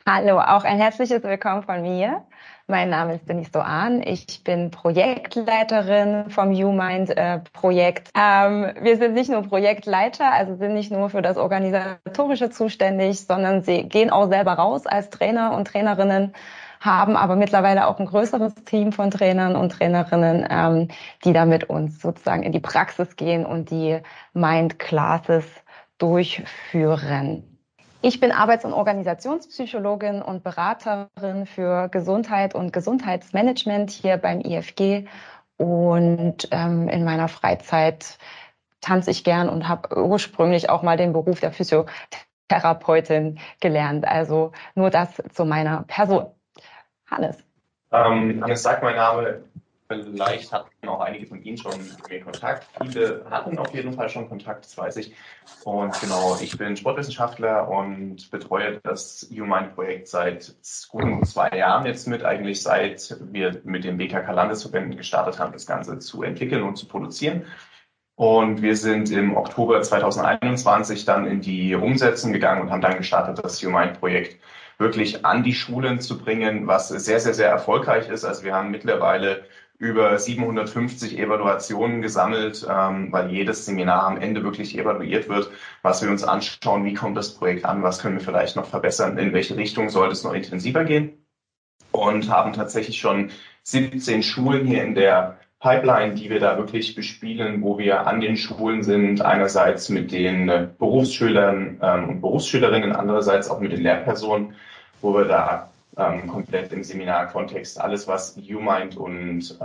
Hallo, auch ein herzliches Willkommen von mir. Mein Name ist Denise Doan. Ich bin Projektleiterin vom YouMind-Projekt. Wir sind nicht nur Projektleiter, also sind nicht nur für das Organisatorische zuständig, sondern sie gehen auch selber raus als Trainer und Trainerinnen, haben aber mittlerweile auch ein größeres Team von Trainern und Trainerinnen, die da mit uns sozusagen in die Praxis gehen und die Mind-Classes durchführen. Ich bin Arbeits- und Organisationspsychologin und Beraterin für Gesundheit und Gesundheitsmanagement hier beim IFG. Und in meiner Freizeit tanze ich gern und habe ursprünglich auch mal den Beruf der Physiotherapeutin gelernt. Also nur das zu meiner Person. Hannes. Jetzt sagt mein Name, vielleicht hatten auch einige von Ihnen schon mit mir Kontakt. Viele hatten auf jeden Fall schon Kontakt, das weiß ich. Und genau, ich bin Sportwissenschaftler und betreue das YouMind-Projekt seit guten 2 Jahren jetzt mit, eigentlich seit wir mit den BKK-Landesverbänden gestartet haben, das Ganze zu entwickeln und zu produzieren. Und wir sind im Oktober 2021 dann in die Umsetzung gegangen und haben dann gestartet, das YouMind-Projekt wirklich an die Schulen zu bringen, was sehr, sehr, sehr erfolgreich ist. Also wir haben mittlerweile über 750 Evaluationen gesammelt, weil jedes Seminar am Ende wirklich evaluiert wird, was wir uns anschauen, wie kommt das Projekt an, was können wir vielleicht noch verbessern, in welche Richtung sollte es noch intensiver gehen. Und haben tatsächlich schon 17 Schulen hier in der Pipeline, die wir da wirklich bespielen, wo wir an den Schulen sind, einerseits mit den Berufsschülern und Berufsschülerinnen, andererseits auch mit den Lehrpersonen, wo wir da komplett im Seminarkontext alles, was YouMind und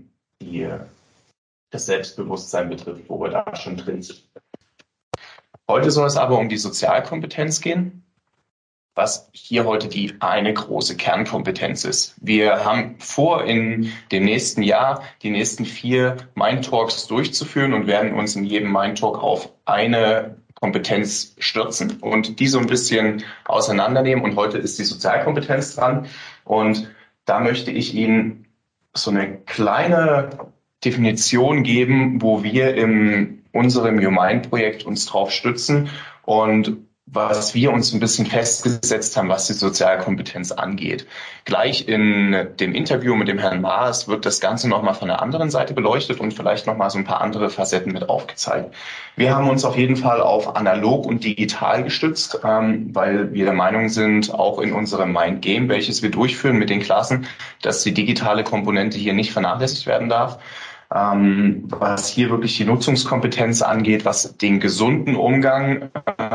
das Selbstbewusstsein betrifft, wo wir da schon drin sind. Heute soll es aber um die Sozialkompetenz gehen, was hier heute die eine große Kernkompetenz ist. Wir haben vor, in dem nächsten Jahr die nächsten 4 Mind Talks durchzuführen und werden uns in jedem Mind Talk auf eine Kompetenz stürzen und die so ein bisschen auseinandernehmen. Und heute ist die Sozialkompetenz dran. Und da möchte ich Ihnen so eine kleine Definition geben, wo wir in unserem YouMind-Projekt uns drauf stützen und was wir uns ein bisschen festgesetzt haben, was die Sozialkompetenz angeht. Gleich in dem Interview mit dem Herrn Maas wird das Ganze nochmal von der anderen Seite beleuchtet und vielleicht nochmal so ein paar andere Facetten mit aufgezeigt. Wir haben uns auf jeden Fall auf analog und digital gestützt, weil wir der Meinung sind, auch in unserem Mind Game, welches wir durchführen mit den Klassen, dass die digitale Komponente hier nicht vernachlässigt werden darf. Was hier wirklich die Nutzungskompetenz angeht, was den gesunden Umgang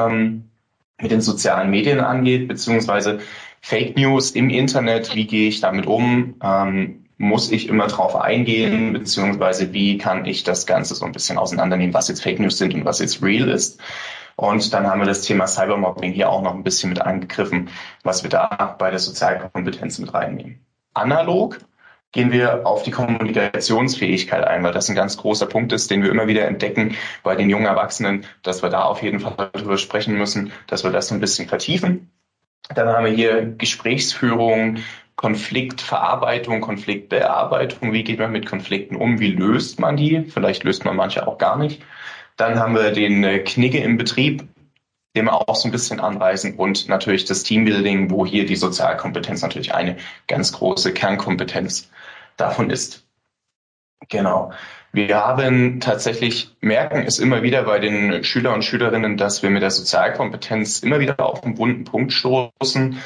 mit den sozialen Medien angeht, beziehungsweise Fake News im Internet, wie gehe ich damit um, muss ich immer drauf eingehen, beziehungsweise wie kann ich das Ganze so ein bisschen auseinandernehmen, was jetzt Fake News sind und was jetzt real ist. Und dann haben wir das Thema Cybermobbing hier auch noch ein bisschen mit angegriffen, was wir da bei der Sozialkompetenz mit reinnehmen. Analog gehen wir auf die Kommunikationsfähigkeit ein, weil das ein ganz großer Punkt ist, den wir immer wieder entdecken bei den jungen Erwachsenen, dass wir da auf jeden Fall darüber sprechen müssen, dass wir das so ein bisschen vertiefen. Dann haben wir hier Gesprächsführung, Konfliktverarbeitung, Konfliktbearbeitung. Wie geht man mit Konflikten um? Wie löst man die? Vielleicht löst man manche auch gar nicht. Dann haben wir den Knigge im Betrieb, den wir auch so ein bisschen anreißen, und natürlich das Teambuilding, wo hier die Sozialkompetenz natürlich eine ganz große Kernkompetenz davon ist. Genau. Wir haben tatsächlich, merken es immer wieder bei den Schüler und Schülerinnen, dass wir mit der Sozialkompetenz immer wieder auf einen wunden Punkt stoßen,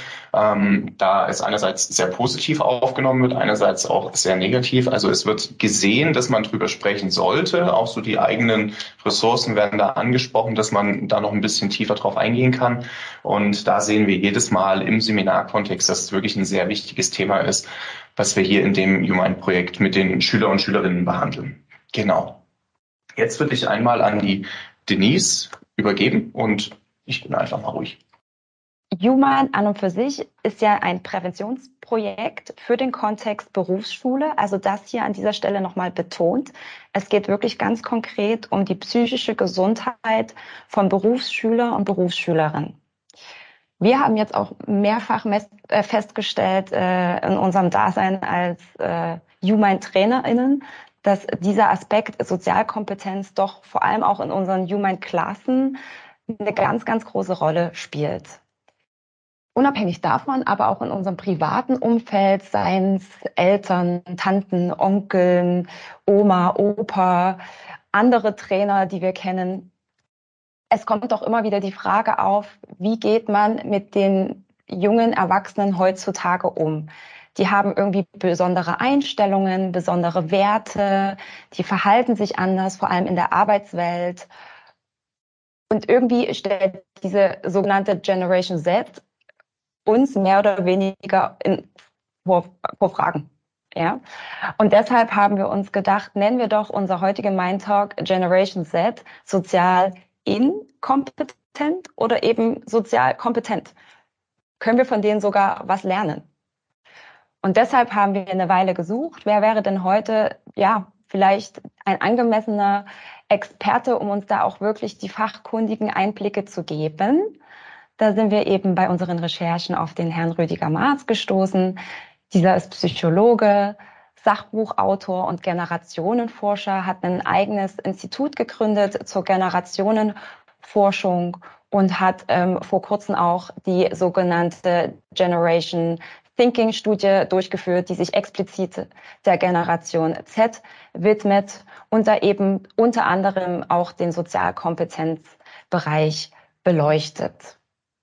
da es einerseits sehr positiv aufgenommen wird, einerseits auch sehr negativ. Also es wird gesehen, dass man drüber sprechen sollte. Auch so die eigenen Ressourcen werden da angesprochen, dass man da noch ein bisschen tiefer drauf eingehen kann. Und da sehen wir jedes Mal im Seminarkontext, dass es wirklich ein sehr wichtiges Thema ist, was wir hier in dem YouMind-Projekt mit den Schüler und Schülerinnen behandeln. Genau. Jetzt würde ich einmal an die Denise übergeben und ich bin einfach mal ruhig. YouMind an und für sich ist ja ein Präventionsprojekt für den Kontext Berufsschule. Also das hier an dieser Stelle nochmal betont. Es geht wirklich ganz konkret um die psychische Gesundheit von Berufsschüler und Berufsschülerinnen. Wir haben jetzt auch mehrfach festgestellt in unserem Dasein als YouMind-TrainerInnen, dass dieser Aspekt Sozialkompetenz doch vor allem auch in unseren YouMind-Klassen eine ganz, ganz große Rolle spielt. Unabhängig davon, aber auch in unserem privaten Umfeld, seien es Eltern, Tanten, Onkeln, Oma, Opa, andere Trainer, die wir kennen. Es kommt doch immer wieder die Frage auf, wie geht man mit den jungen Erwachsenen heutzutage um? Die haben irgendwie besondere Einstellungen, besondere Werte, die verhalten sich anders, vor allem in der Arbeitswelt. Und irgendwie stellt diese sogenannte Generation Z uns mehr oder weniger vor Fragen. Ja? Und deshalb haben wir uns gedacht, nennen wir doch unser heutiger Mind Talk Generation Z sozial inkompetent oder eben sozial kompetent. Können wir von denen sogar was lernen? Und deshalb haben wir eine Weile gesucht, wer wäre denn heute, ja, vielleicht ein angemessener Experte, um uns da auch wirklich die fachkundigen Einblicke zu geben. Da sind wir eben bei unseren Recherchen auf den Herrn Rüdiger Maas gestoßen. Dieser ist Psychologe, Sachbuchautor und Generationenforscher, hat ein eigenes Institut gegründet zur Generationenforschung und hat vor kurzem auch die sogenannte Generation Thinking Studie durchgeführt, die sich explizit der Generation Z widmet und da eben unter anderem auch den Sozialkompetenzbereich beleuchtet.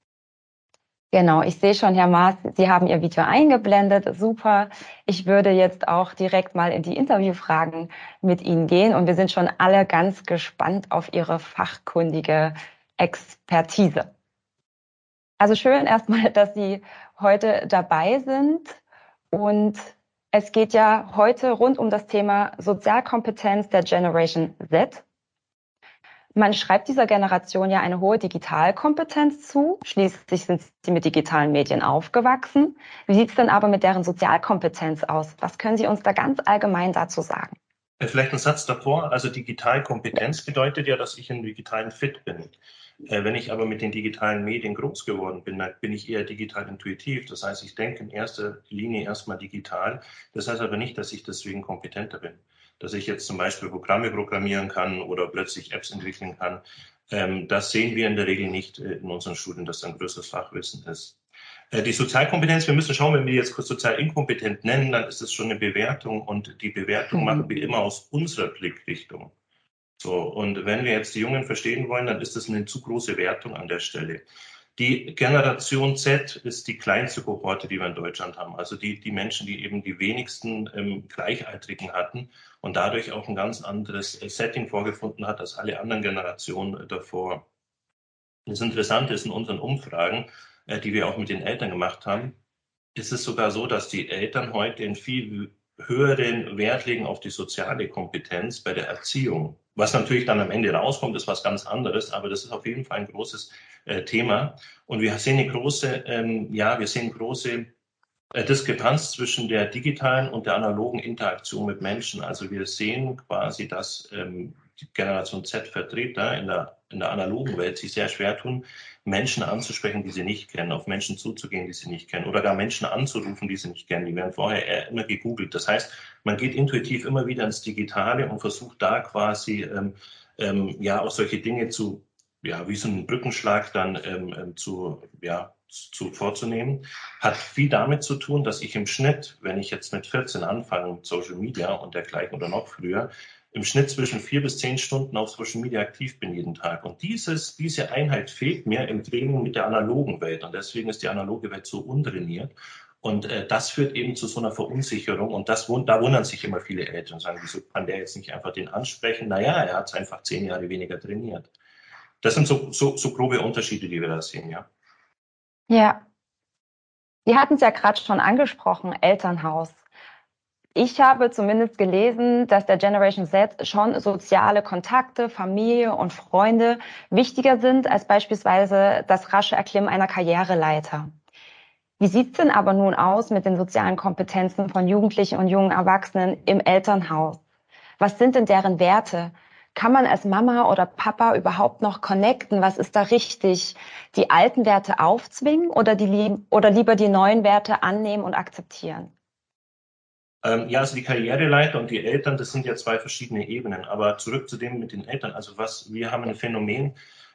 Genau, ich sehe schon, Herr Maas, Sie haben Ihr Video eingeblendet. Super. Ich würde jetzt auch direkt mal in die Interviewfragen mit Ihnen gehen und wir sind schon alle ganz gespannt auf Ihre fachkundige Expertise. Also schön erstmal, dass Sie heute dabei sind und es geht ja heute rund um das Thema Sozialkompetenz der Generation Z. Man schreibt dieser Generation ja eine hohe Digitalkompetenz zu. Schließlich sind sie mit digitalen Medien aufgewachsen. Wie sieht es denn aber mit deren Sozialkompetenz aus? Was können Sie uns da ganz allgemein dazu sagen? Vielleicht ein Satz davor. Also Digitalkompetenz bedeutet ja, dass ich im digitalen fit bin. Wenn ich aber mit den digitalen Medien groß geworden bin, dann bin ich eher digital intuitiv. Das heißt, ich denke in erster Linie erstmal digital. Das heißt aber nicht, dass ich deswegen kompetenter bin. Dass ich jetzt zum Beispiel Programme programmieren kann oder plötzlich Apps entwickeln kann. Das sehen wir in der Regel nicht in unseren Studien, dass da ein größeres Fachwissen ist. Die Sozialkompetenz, wir müssen schauen, wenn wir jetzt kurz sozial inkompetent nennen, dann ist es schon eine Bewertung und die Bewertung machen wir immer aus unserer Blickrichtung. So, und wenn wir jetzt die Jungen verstehen wollen, dann ist das eine zu große Wertung an der Stelle. Die Generation Z ist die kleinste Kohorte, die wir in Deutschland haben. Also die Menschen, die eben die wenigsten Gleichaltrigen hatten und dadurch auch ein ganz anderes Setting vorgefunden hat als alle anderen Generationen davor. Das Interessante ist in unseren Umfragen, die wir auch mit den Eltern gemacht haben, ist es sogar so, dass die Eltern heute einen viel höheren Wert legen auf die soziale Kompetenz bei der Erziehung. Was natürlich dann am Ende rauskommt, ist was ganz anderes, aber das ist auf jeden Fall ein großes Thema. Und wir sehen eine große, Diskrepanz zwischen der digitalen und der analogen Interaktion mit Menschen. Also wir sehen quasi, dass die Generation Z-Vertreter in der analogen Welt sich sehr schwer tun, Menschen anzusprechen, die sie nicht kennen, auf Menschen zuzugehen, die sie nicht kennen, oder gar Menschen anzurufen, die sie nicht kennen. Die werden vorher immer gegoogelt. Das heißt, man geht intuitiv immer wieder ins Digitale und versucht da quasi auch solche Dinge wie so einen Brückenschlag dann vorzunehmen, hat viel damit zu tun, dass ich im Schnitt, wenn ich jetzt mit 14 anfange mit Social Media und dergleichen oder noch früher, im Schnitt zwischen 4 bis 10 Stunden auf Social Media aktiv bin jeden Tag. Und diese Einheit fehlt mir im Training mit der analogen Welt. Und deswegen ist die analoge Welt so untrainiert. Und das führt eben zu so einer Verunsicherung. Und da wundern sich immer viele Eltern und sagen, wieso kann der jetzt nicht einfach den ansprechen? Naja, er hat es einfach 10 Jahre weniger trainiert. Das sind so grobe Unterschiede, die wir da sehen, ja. Ja, Sie hatten es ja gerade schon angesprochen, Elternhaus. Ich habe zumindest gelesen, dass der Generation Z schon soziale Kontakte, Familie und Freunde wichtiger sind als beispielsweise das rasche Erklimmen einer Karriereleiter. Wie sieht es denn aber nun aus mit den sozialen Kompetenzen von Jugendlichen und jungen Erwachsenen im Elternhaus? Was sind denn deren Werte? Kann man als Mama oder Papa überhaupt noch connecten? Was ist da richtig? Die alten Werte aufzwingen oder lieber die neuen Werte annehmen und akzeptieren? Also die Karriereleiter und die Eltern, das sind ja zwei verschiedene Ebenen. Aber zurück zu dem mit den Eltern. Also wir haben ein Phänomen,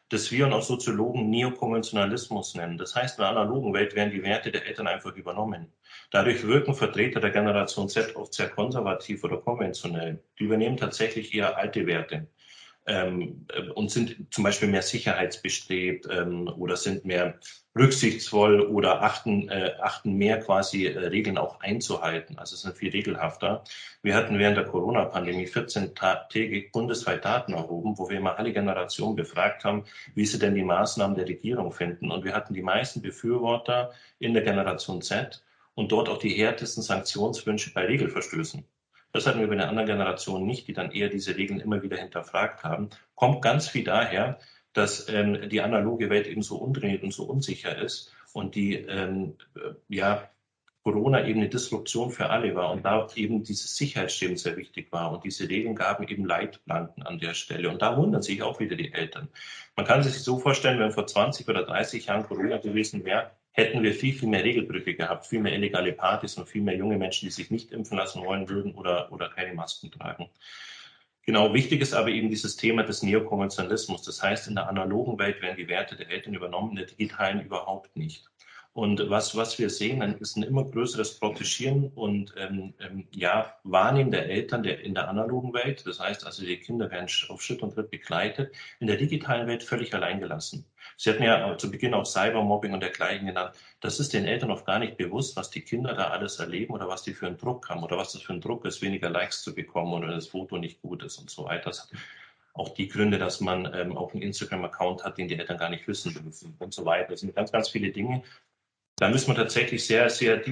das wir und auch Soziologen Neokonventionalismus nennen. Das heißt, in der analogen Welt werden die Werte der Eltern einfach übernommen. Dadurch wirken Vertreter der Generation Z oft sehr konservativ oder konventionell. Die übernehmen tatsächlich eher alte Werte. Und sind zum Beispiel mehr sicherheitsbestrebt oder sind mehr rücksichtsvoll oder achten mehr quasi Regeln auch einzuhalten. Also sind viel regelhafter. Wir hatten während der Corona-Pandemie 14-tägig bundesweit Daten erhoben, wo wir immer alle Generationen befragt haben, wie sie denn die Maßnahmen der Regierung finden. Und wir hatten die meisten Befürworter in der Generation Z und dort auch die härtesten Sanktionswünsche bei Regelverstößen. Das hatten wir bei den anderen Generationen nicht, die dann eher diese Regeln immer wieder hinterfragt haben. Kommt ganz viel daher, dass die analoge Welt eben so undreht und so unsicher ist und die Corona eben eine Disruption für alle war und da eben dieses Sicherheitsstreben sehr wichtig war und diese Regeln gaben eben Leitplanken an der Stelle und da wundern sich auch wieder die Eltern. Man kann sich so vorstellen, wenn vor 20 oder 30 Jahren Corona gewesen wäre, hätten wir viel, viel mehr Regelbrüche gehabt, viel mehr illegale Partys und viel mehr junge Menschen, die sich nicht impfen lassen wollen würden oder keine Masken tragen. Genau, wichtig ist aber eben dieses Thema des Neokonventionalismus. Das heißt, in der analogen Welt werden die Werte der Eltern übernommen, in der digitalen überhaupt nicht. Und was wir sehen, dann ist ein immer größeres Protegieren und Wahrnehmen der Eltern in der analogen Welt. Das heißt also, die Kinder werden auf Schritt und Tritt begleitet, in der digitalen Welt völlig allein gelassen. Sie hatten ja zu Beginn auch Cybermobbing und dergleichen genannt. Das ist den Eltern oft gar nicht bewusst, was die Kinder da alles erleben oder was die für einen Druck haben oder was das für ein Druck ist, weniger Likes zu bekommen oder das Foto nicht gut ist und so weiter. Das hat auch die Gründe, dass man auch einen Instagram-Account hat, den die Eltern gar nicht wissen dürfen und so weiter. Das sind ganz, ganz viele Dinge. Da müssen wir tatsächlich sehr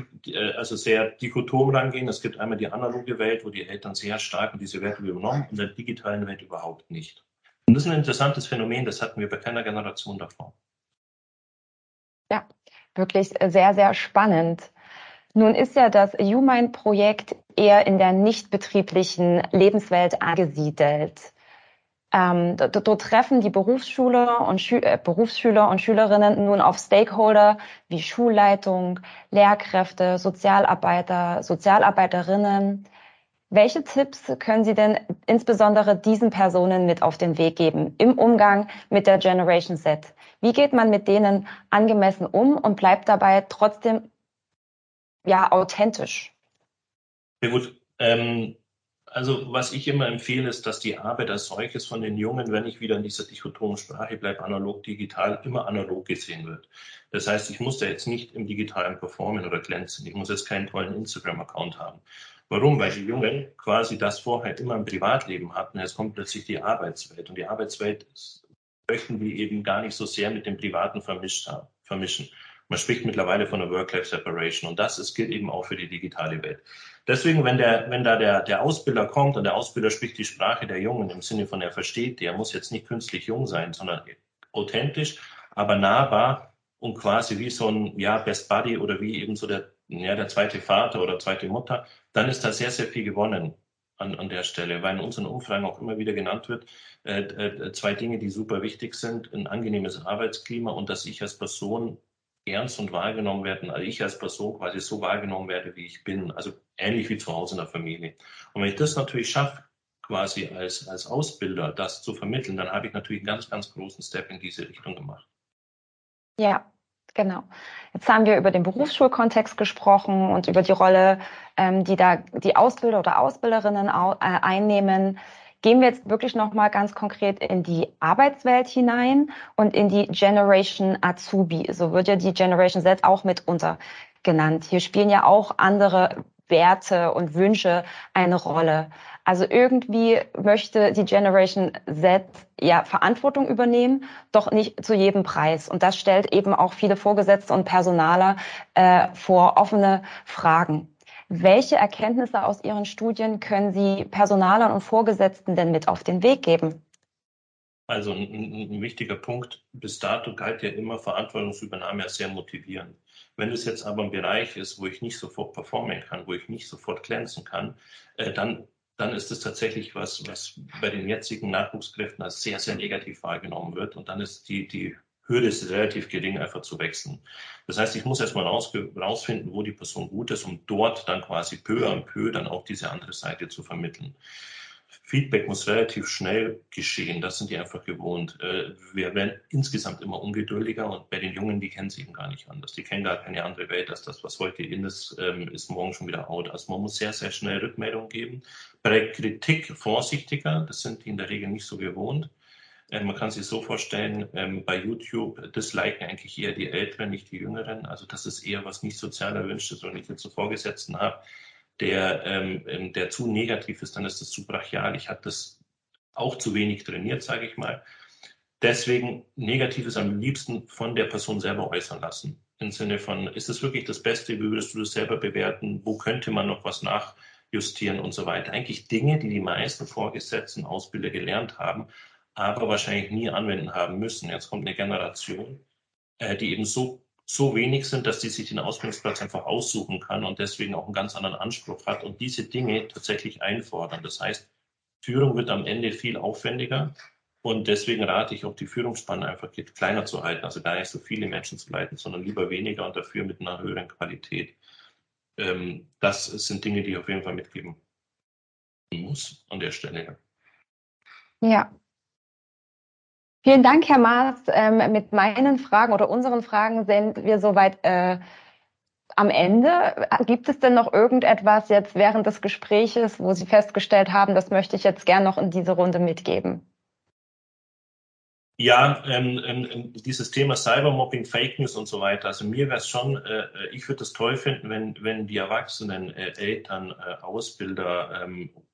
dichotom rangehen. Es gibt einmal die analoge Welt, wo die Eltern sehr stark diese Werte übernommen, und in der digitalen Welt überhaupt nicht. Und das ist ein interessantes Phänomen, das hatten wir bei keiner Generation davor. Ja, wirklich sehr, sehr spannend. Nun ist ja das YouMind-Projekt eher in der nichtbetrieblichen Lebenswelt angesiedelt. Dort treffen die Berufsschüler und Schülerinnen nun auf Stakeholder wie Schulleitung, Lehrkräfte, Sozialarbeiter, Sozialarbeiterinnen. Welche Tipps können Sie denn insbesondere diesen Personen mit auf den Weg geben im Umgang mit der Generation Z? Wie geht man mit denen angemessen um und bleibt dabei trotzdem authentisch? Ja gut, also was ich immer empfehle, ist, dass die Arbeit als solches von den Jungen, wenn ich wieder in dieser dichotomen Sprache bleibe, analog, digital, immer analog gesehen wird. Das heißt, ich muss da jetzt nicht im Digitalen performen oder glänzen. Ich muss jetzt keinen tollen Instagram-Account haben. Warum? Weil die Jungen quasi das vorher immer im Privatleben hatten. Jetzt kommt plötzlich die Arbeitswelt. Und die Arbeitswelt möchten wir eben gar nicht so sehr mit dem Privaten vermischen. Man spricht mittlerweile von einer Work-Life-Separation. Und das gilt eben auch für die digitale Welt. Deswegen, wenn da der Ausbilder kommt und der Ausbilder spricht die Sprache der Jungen im Sinne von, er versteht, der muss jetzt nicht künstlich jung sein, sondern authentisch, aber nahbar und quasi wie so ein Best Buddy oder wie eben so der zweite Vater oder zweite Mutter, dann ist da sehr, sehr viel gewonnen an der Stelle, weil in unseren Umfragen auch immer wieder genannt wird, zwei Dinge, die super wichtig sind, ein angenehmes Arbeitsklima und dass ich als Person ernst und wahrgenommen werden, also ich als Person quasi so wahrgenommen werde, wie ich bin, also ähnlich wie zu Hause in der Familie. Und wenn ich das natürlich schaffe, quasi als Ausbilder das zu vermitteln, dann habe ich natürlich einen ganz, ganz großen Step in diese Richtung gemacht. Ja, genau. Jetzt haben wir über den Berufsschulkontext gesprochen und über die Rolle, die da die Ausbilder oder Ausbilderinnen einnehmen. Gehen wir jetzt wirklich nochmal ganz konkret in die Arbeitswelt hinein und in die Generation Azubi. So wird ja die Generation Z auch mitunter genannt. Hier spielen ja auch andere Werte und Wünsche eine Rolle. Also irgendwie möchte die Generation Z Verantwortung übernehmen, doch nicht zu jedem Preis. Und das stellt eben auch viele Vorgesetzte und Personaler vor offene Fragen. Welche Erkenntnisse aus Ihren Studien können Sie Personalern und Vorgesetzten denn mit auf den Weg geben? Also ein wichtiger Punkt, bis dato galt ja immer Verantwortungsübernahme als sehr motivierend. Wenn es jetzt aber ein Bereich ist, wo ich nicht sofort performen kann, wo ich nicht sofort glänzen kann, dann ist es tatsächlich was bei den jetzigen Nachwuchskräften als sehr, sehr negativ wahrgenommen wird. Und dann ist die Hürde ist relativ gering, einfach zu wechseln. Das heißt, ich muss erstmal rausfinden, wo die Person gut ist, um dort dann quasi peu à peu dann auch diese andere Seite zu vermitteln. Feedback muss relativ schnell geschehen, das sind die einfach gewohnt. Wir werden insgesamt immer ungeduldiger und bei den Jungen, die kennen sich eben gar nicht anders. Die kennen gar keine andere Welt als das, was heute in ist, ist morgen schon wieder out. Also man muss sehr, sehr schnell Rückmeldung geben. Bei der Kritik vorsichtiger, das sind die in der Regel nicht so gewohnt. Man kann sich so vorstellen, bei YouTube disliken eigentlich eher die Älteren, nicht die Jüngeren. Also das ist eher was nicht sozial erwünschtes, wenn ich jetzt so Vorgesetzten habe, der zu negativ ist, dann ist das zu brachial. Ich habe das auch zu wenig trainiert, sage ich mal. Deswegen Negatives am liebsten von der Person selber äußern lassen. Im Sinne von, ist es wirklich das Beste, wie würdest du das selber bewerten, wo könnte man noch was nachjustieren und so weiter. Eigentlich Dinge, die die meisten Vorgesetzten, Ausbilder gelernt haben, aber wahrscheinlich nie anwenden haben müssen. Jetzt kommt eine Generation, die eben so wenig sind, dass die sich den Ausbildungsplatz einfach aussuchen kann und deswegen auch einen ganz anderen Anspruch hat und diese Dinge tatsächlich einfordern. Das heißt, Führung wird am Ende viel aufwendiger und deswegen rate ich auch, die Führungsspanne einfach kleiner zu halten, also gar nicht so viele Menschen zu leiten, sondern lieber weniger und dafür mit einer höheren Qualität. Das sind Dinge, die ich auf jeden Fall mitgeben muss an der Stelle. Ja. Vielen Dank, Herr Maas. Mit meinen Fragen oder unseren Fragen sind wir soweit am Ende. Gibt es denn noch irgendetwas jetzt während des Gespräches, wo Sie festgestellt haben, das möchte ich jetzt gern noch in diese Runde mitgeben? Ja, dieses Thema Cybermobbing, Fake News und so weiter. Also mir wäre es schon, ich würde es toll finden, wenn die Erwachsenen, Eltern, Ausbilder,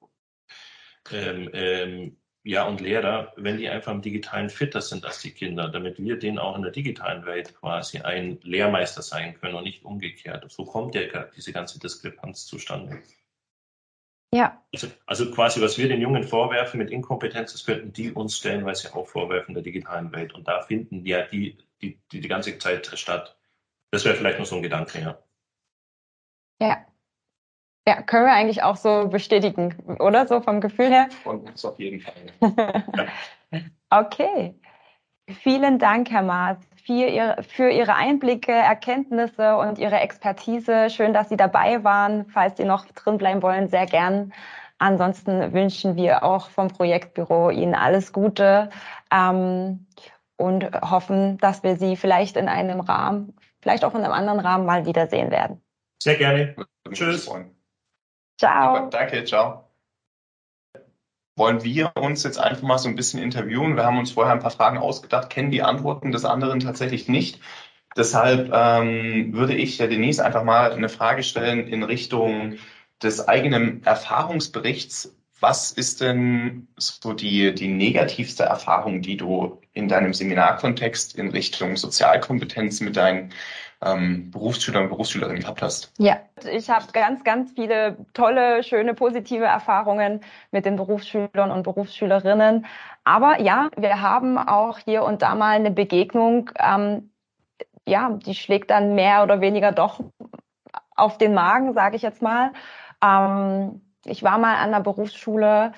ja, und Lehrer, wenn die einfach im Digitalen fitter sind als die Kinder, damit wir denen auch in der digitalen Welt quasi ein Lehrmeister sein können und nicht umgekehrt. So kommt ja diese ganze Diskrepanz zustande. Ja. Also quasi, was wir den Jungen vorwerfen mit Inkompetenz, das könnten die uns stellenweise auch vorwerfen in der digitalen Welt. Und da finden ja die ganze Zeit statt. Das wäre vielleicht noch so ein Gedanke, ja. Ja. Ja, können wir eigentlich auch so bestätigen, oder? So vom Gefühl her? Von uns auf jeden Fall. Ja. Okay. Vielen Dank, Herr Maas, für Ihre Einblicke, Erkenntnisse und Ihre Expertise. Schön, dass Sie dabei waren. Falls Sie noch drin bleiben wollen, sehr gern. Ansonsten wünschen wir auch vom Projektbüro Ihnen alles Gute und hoffen, dass wir Sie vielleicht in einem Rahmen, vielleicht auch in einem anderen Rahmen mal wiedersehen werden. Sehr gerne. Tschüss. Ciao. Super, danke, ciao. Wollen wir uns jetzt einfach mal so ein bisschen interviewen? Wir haben uns vorher ein paar Fragen ausgedacht, kennen die Antworten des anderen tatsächlich nicht. Deshalb würde ich der Denise einfach mal eine Frage stellen in Richtung des eigenen Erfahrungsberichts. Was ist denn so die negativste Erfahrung, die du in deinem Seminarkontext in Richtung Sozialkompetenz mit deinen Berufsschüler und Berufsschülerinnen gehabt hast? Ja, ich habe ganz viele tolle, schöne, positive Erfahrungen mit den Berufsschülern und Berufsschülerinnen. Aber ja, wir haben auch hier und da mal eine Begegnung, ja, die schlägt dann mehr oder weniger doch auf den Magen, sage ich jetzt mal. Ich war mal an der Berufsschule.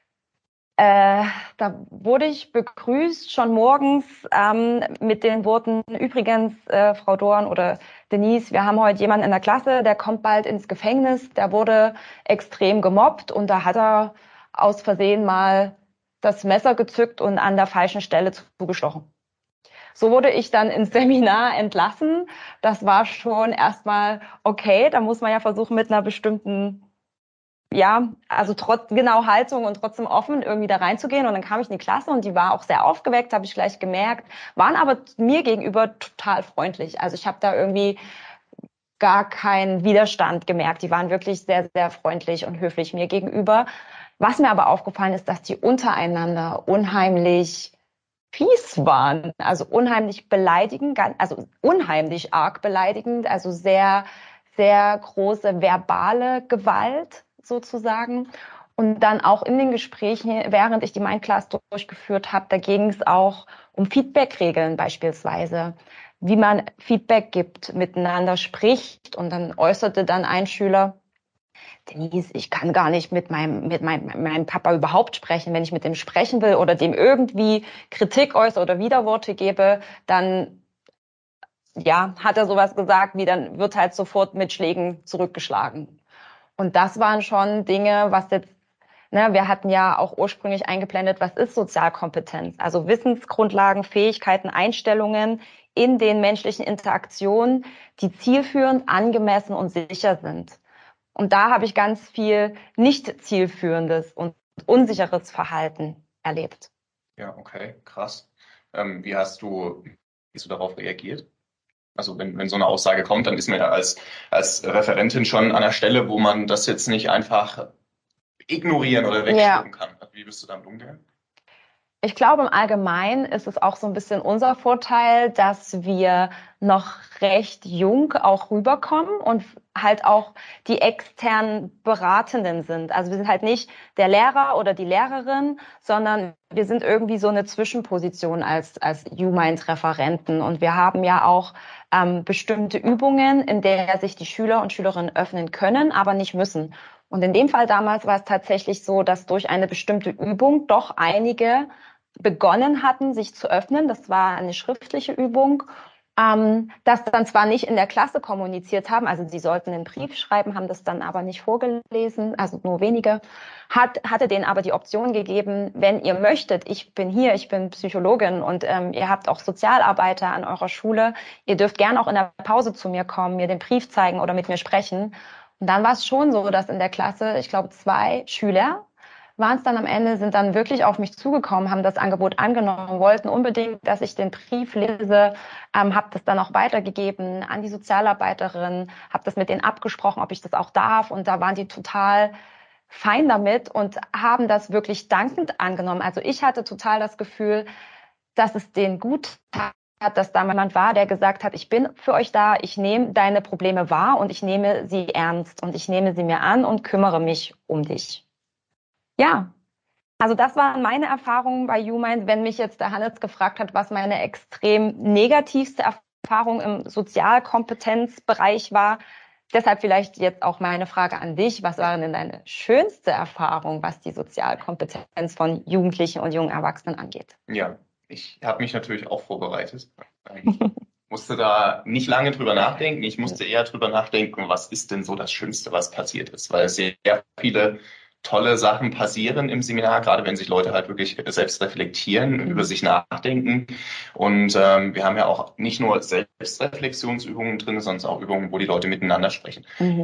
Da wurde ich begrüßt schon morgens mit den Worten, übrigens, Frau Dorn oder Denise, wir haben heute jemanden in der Klasse, der kommt bald ins Gefängnis, der wurde extrem gemobbt und da hat er aus Versehen mal das Messer gezückt und an der falschen Stelle zugestochen. So wurde ich dann ins Seminar entlassen. Das war schon erstmal okay, da muss man ja versuchen mit einer bestimmten ja, also genau Haltung und trotzdem offen irgendwie da reinzugehen. Und dann kam ich in die Klasse und die war auch sehr aufgeweckt, habe ich gleich gemerkt, waren aber mir gegenüber total freundlich. Also ich habe da irgendwie gar keinen Widerstand gemerkt. Die waren wirklich sehr, sehr freundlich und höflich mir gegenüber. Was mir aber aufgefallen ist, dass die untereinander unheimlich fies waren, also unheimlich beleidigend, also unheimlich arg beleidigend, also sehr, sehr große verbale Gewalt sozusagen. Und dann auch in den Gesprächen, während ich die Mindclass durchgeführt habe, da ging es auch um Feedback-Regeln beispielsweise, wie man Feedback gibt, miteinander spricht. Und dann äußerte dann ein Schüler, Denise, ich kann gar nicht mit meinem Papa überhaupt sprechen. Wenn ich mit dem sprechen will oder dem irgendwie Kritik äußere oder Widerworte gebe, dann ja, hat er sowas gesagt, wie dann wird halt sofort mit Schlägen zurückgeschlagen. Und das waren schon Dinge, was jetzt Ne, wir hatten ja auch ursprünglich eingeblendet, was ist Sozialkompetenz? Also Wissensgrundlagen, Fähigkeiten, Einstellungen in den menschlichen Interaktionen, die zielführend, angemessen und sicher sind. Und da habe ich ganz viel nicht zielführendes und unsicheres Verhalten erlebt. Ja, okay, krass. Wie hast du darauf reagiert? Also wenn so eine Aussage kommt, dann ist man ja als Referentin schon an der Stelle, wo man das jetzt nicht einfach ignorieren oder wegschlucken kann. Wie bist du damit umgegangen? Ich glaube, im Allgemeinen ist es auch so ein bisschen unser Vorteil, dass wir noch recht jung auch rüberkommen und halt auch die externen Beratenden sind. Also wir sind halt nicht der Lehrer oder die Lehrerin, sondern wir sind irgendwie so eine Zwischenposition als YouMind-Referenten. Und wir haben ja auch bestimmte Übungen, in der sich die Schüler und Schülerinnen öffnen können, aber nicht müssen. Und in dem Fall damals war es tatsächlich so, dass durch eine bestimmte Übung doch einige begonnen hatten, sich zu öffnen. Das war eine schriftliche Übung, das dann zwar nicht in der Klasse kommuniziert haben, also sie sollten einen Brief schreiben, haben das dann aber nicht vorgelesen, also nur wenige, hatte denen aber die Option gegeben, wenn ihr möchtet, ich bin hier, ich bin Psychologin und ihr habt auch Sozialarbeiter an eurer Schule, ihr dürft gern auch in der Pause zu mir kommen, mir den Brief zeigen oder mit mir sprechen. Und dann war es schon so, dass in der Klasse, ich glaube, 2 Schüler waren es dann am Ende, sind dann wirklich auf mich zugekommen, haben das Angebot angenommen, wollten unbedingt, dass ich den Brief lese, habe das dann auch weitergegeben an die Sozialarbeiterin, habe das mit denen abgesprochen, ob ich das auch darf. Und da waren die total fein damit und haben das wirklich dankend angenommen. Also ich hatte total das Gefühl, dass es denen gut hat, dass da jemand war, der gesagt hat, ich bin für euch da, ich nehme deine Probleme wahr und ich nehme sie ernst und ich nehme sie mir an und kümmere mich um dich. Ja, also das waren meine Erfahrungen bei YouMind. Wenn mich jetzt der Hannes gefragt hat, was meine extrem negativste Erfahrung im Sozialkompetenzbereich war, deshalb vielleicht jetzt auch meine Frage an dich. Was war denn deine schönste Erfahrung, was die Sozialkompetenz von Jugendlichen und jungen Erwachsenen angeht? Ja, ich habe mich natürlich auch vorbereitet. Musste da nicht lange drüber nachdenken. Ich musste eher drüber nachdenken, was ist denn so das Schönste, was passiert ist, weil sehr viele tolle Sachen passieren im Seminar, gerade wenn sich Leute halt wirklich selbst reflektieren, über sich nachdenken. Und wir haben ja auch nicht nur Selbstreflexionsübungen drin, sondern auch Übungen, wo die Leute miteinander sprechen,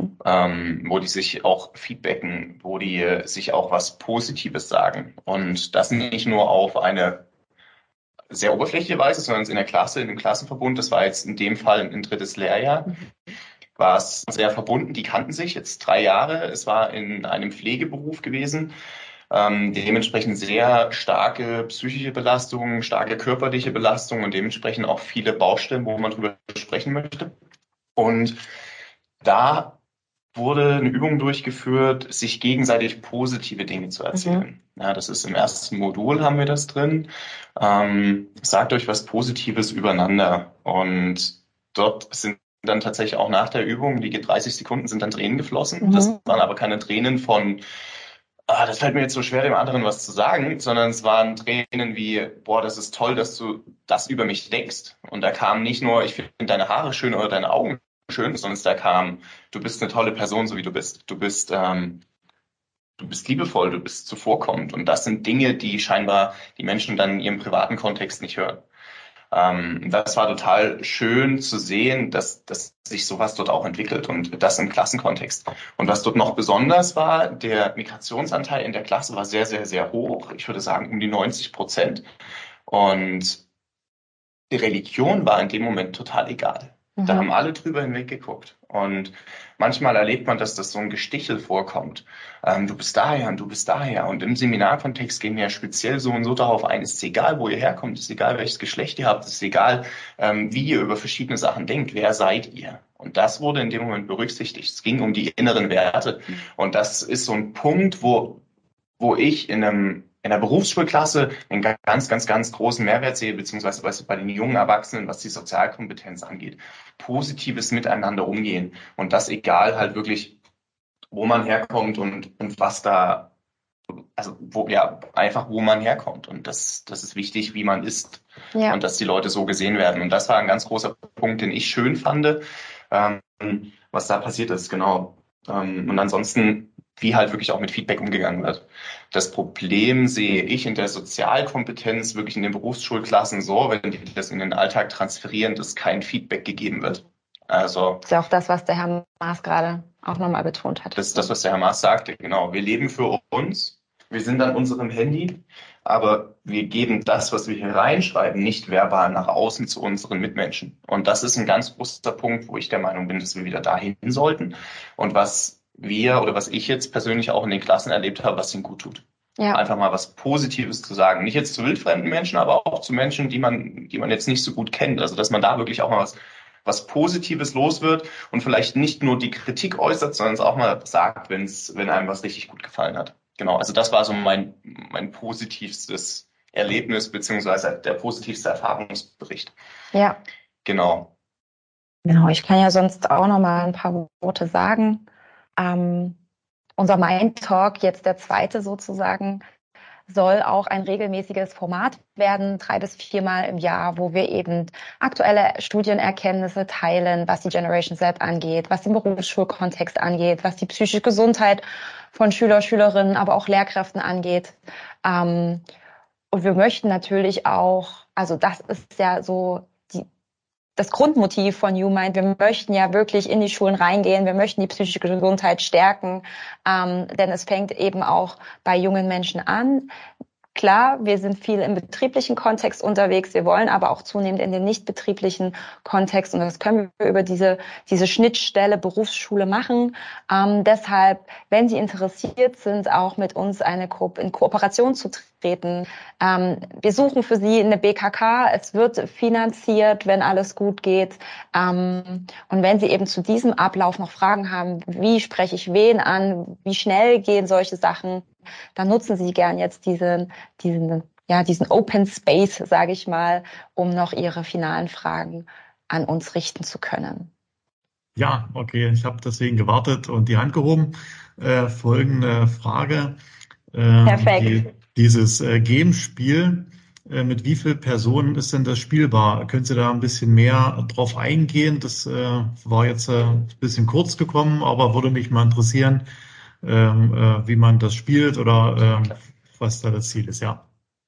wo die sich auch feedbacken, wo die sich auch was Positives sagen. Und das nicht nur auf eine sehr oberflächliche Weise, sondern in der Klasse, in dem Klassenverbund, das war jetzt in dem Fall ein 3. Lehrjahr, war es sehr verbunden. Die kannten sich jetzt 3 Jahre. Es war in einem Pflegeberuf gewesen. Dementsprechend sehr starke psychische Belastungen, starke körperliche Belastungen und dementsprechend auch viele Baustellen, wo man drüber sprechen möchte. Und da wurde eine Übung durchgeführt, sich gegenseitig positive Dinge zu erzählen. Ja, das ist im ersten Modul, haben wir das drin. Sagt euch was Positives übereinander. Und dort sind dann tatsächlich auch nach der Übung, die geht 30 Sekunden, sind dann Tränen geflossen. Das waren aber keine Tränen von, das fällt mir jetzt so schwer, dem anderen was zu sagen, sondern es waren Tränen wie, boah, das ist toll, dass du das über mich denkst. Und da kam nicht nur, ich finde deine Haare schön oder deine Augen schön, sondern da kam, du bist eine tolle Person, so wie du bist. Du bist liebevoll, du bist zuvorkommend. Und das sind Dinge, die scheinbar die Menschen dann in ihrem privaten Kontext nicht hören. Das war total schön zu sehen, dass sich sowas dort auch entwickelt und das im Klassenkontext. Und was dort noch besonders war, der Migrationsanteil in der Klasse war sehr, sehr, sehr hoch. Ich würde sagen um die 90%. Und die Religion war in dem Moment total egal. Da haben alle drüber hinweg geguckt. Und manchmal erlebt man, dass das so ein Gestichel vorkommt. Du bist daher und du bist daher. Und im Seminarkontext gehen wir ja speziell so und so darauf ein. Es ist egal, wo ihr herkommt. Es ist egal, welches Geschlecht ihr habt. Es ist egal, wie ihr über verschiedene Sachen denkt. Wer seid ihr? Und das wurde in dem Moment berücksichtigt. Es ging um die inneren Werte. Und das ist so ein Punkt, wo ich in der Berufsschulklasse einen ganz, ganz, ganz großen Mehrwert sehe, beziehungsweise bei den jungen Erwachsenen, was die Sozialkompetenz angeht. Positives Miteinander umgehen. Und das egal halt wirklich, wo man herkommt und was da, also wo man herkommt. Und das ist wichtig, wie man ist. Ja. Und dass die Leute so gesehen werden. Und das war ein ganz großer Punkt, den ich schön fand, was da passiert ist, genau. Und ansonsten wie halt wirklich auch mit Feedback umgegangen wird. Das Problem sehe ich in der Sozialkompetenz wirklich in den Berufsschulklassen so, wenn die das in den Alltag transferieren, dass kein Feedback gegeben wird. Also Das ist ja auch das, was der Herr Maas gerade auch nochmal betont hat. das ist das, was der Herr Maas sagte, genau. Wir leben für uns, wir sind an unserem Handy, aber wir geben das, was wir hier reinschreiben, nicht verbal nach außen zu unseren Mitmenschen. Und das ist ein ganz großer Punkt, wo ich der Meinung bin, dass wir wieder dahin sollten. Und was wir oder was ich jetzt persönlich auch in den Klassen erlebt habe, was ihnen gut tut. Ja. Einfach mal was Positives zu sagen. Nicht jetzt zu wildfremden Menschen, aber auch zu Menschen, die man jetzt nicht so gut kennt. Also, dass man da wirklich auch mal was Positives los wird und vielleicht nicht nur die Kritik äußert, sondern es auch mal sagt, wenn einem was richtig gut gefallen hat. Genau. Also, das war so mein positivstes Erlebnis, beziehungsweise der positivste Erfahrungsbericht. Ja. Genau. Genau. Ich kann ja sonst auch noch mal ein paar Worte sagen. Unser Mind Talk, jetzt der zweite sozusagen, soll auch ein regelmäßiges Format werden, 3 bis 4 Mal im Jahr, wo wir eben aktuelle Studienerkenntnisse teilen, was die Generation Z angeht, was den Berufsschulkontext angeht, was die psychische Gesundheit von Schüler, Schülerinnen, aber auch Lehrkräften angeht. Und wir möchten natürlich auch, also das ist ja so das Grundmotiv von YouMind. Wir möchten ja wirklich in die Schulen reingehen. Wir möchten die psychische Gesundheit stärken, denn es fängt eben auch bei jungen Menschen an. Klar, wir sind viel im betrieblichen Kontext unterwegs. Wir wollen aber auch zunehmend in den nicht betrieblichen Kontext. Und das können wir über diese Schnittstelle Berufsschule machen. Deshalb, wenn Sie interessiert sind, auch mit uns in Kooperation zu treten. Wir suchen für Sie eine BKK. Es wird finanziert, wenn alles gut geht. Und wenn Sie eben zu diesem Ablauf noch Fragen haben, wie spreche ich wen an, wie schnell gehen solche Sachen, dann nutzen Sie gern jetzt diesen Open Space, sage ich mal, um noch Ihre finalen Fragen an uns richten zu können. Ja, okay, ich habe deswegen gewartet und die Hand gehoben. Folgende Frage. Perfekt. Dieses Game-Spiel, mit wie vielen Personen ist denn das spielbar? Können Sie da ein bisschen mehr drauf eingehen? Das war jetzt ein bisschen kurz gekommen, aber würde mich mal interessieren, wie man das spielt oder was da das Ziel ist, ja.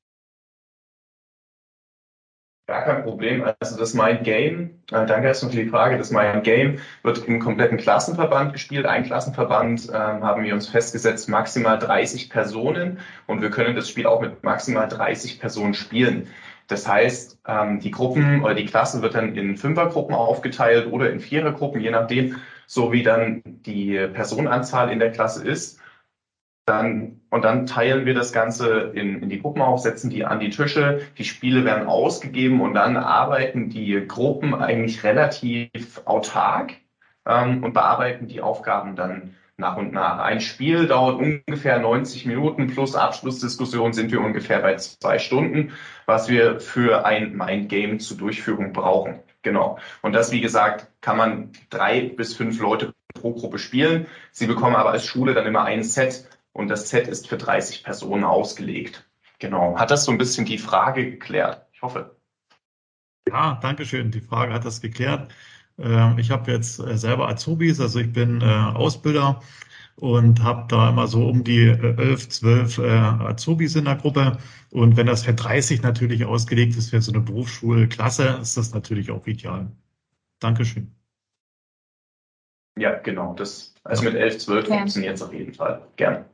Gar kein Problem. Also das Mind Game, danke erstmal für die Frage, das Mind Game wird im kompletten Klassenverband gespielt. Ein Klassenverband haben wir uns festgesetzt, maximal 30 Personen und wir können das Spiel auch mit maximal 30 Personen spielen. Das heißt, die Gruppen oder die Klasse wird dann in Fünfergruppen aufgeteilt oder in Vierergruppen, je nachdem, so wie dann die Personenanzahl in der Klasse ist. Dann teilen wir das Ganze in die Gruppen auf, setzen die an die Tische, die Spiele werden ausgegeben und dann arbeiten die Gruppen eigentlich relativ autark und bearbeiten die Aufgaben dann nach und nach. Ein Spiel dauert ungefähr 90 Minuten plus Abschlussdiskussion sind wir ungefähr bei 2 Stunden, was wir für ein Mindgame zur Durchführung brauchen. Genau. Und das, wie gesagt, kann man 3 bis 5 Leute pro Gruppe spielen. Sie bekommen aber als Schule dann immer ein Set. Und das Set ist für 30 Personen ausgelegt. Genau. Hat das so ein bisschen die Frage geklärt? Ich hoffe. Ja, danke schön. Die Frage hat das geklärt. Ich habe jetzt selber Azubis, also ich bin Ausbilder und habe da immer so um die 11, 12 Azubis in der Gruppe. Und wenn das für 30 natürlich ausgelegt ist für so eine Berufsschulklasse, ist das natürlich auch ideal. Dankeschön. Ja, genau. Also mit 11, 12 funktioniert es auf jeden Fall. Gerne.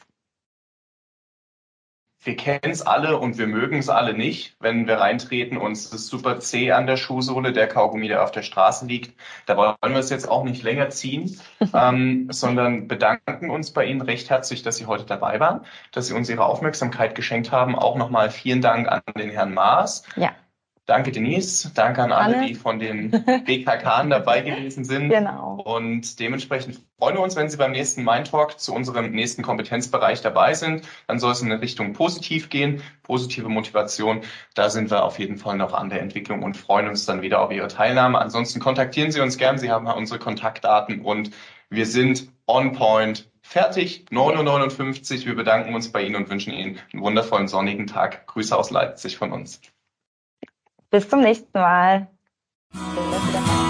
Wir kennen es alle und wir mögen es alle nicht, wenn wir reintreten und es ist super zäh an der Schuhsohle, der Kaugummi, der auf der Straße liegt. Da wollen wir es jetzt auch nicht länger ziehen, sondern bedanken uns bei Ihnen recht herzlich, dass Sie heute dabei waren, dass Sie uns Ihre Aufmerksamkeit geschenkt haben. Auch nochmal vielen Dank an den Herrn Maas. Ja. Danke, Denise. Danke an alle, die von den BKK dabei gewesen sind. Genau. Und dementsprechend freuen wir uns, wenn Sie beim nächsten Mind Talk zu unserem nächsten Kompetenzbereich dabei sind. Dann soll es in Richtung positiv gehen, positive Motivation. Da sind wir auf jeden Fall noch an der Entwicklung und freuen uns dann wieder auf Ihre Teilnahme. Ansonsten kontaktieren Sie uns gern. Sie haben unsere Kontaktdaten und wir sind on point. Fertig, 9:59 Uhr. Wir bedanken uns bei Ihnen und wünschen Ihnen einen wundervollen sonnigen Tag. Grüße aus Leipzig von uns. Bis zum nächsten Mal.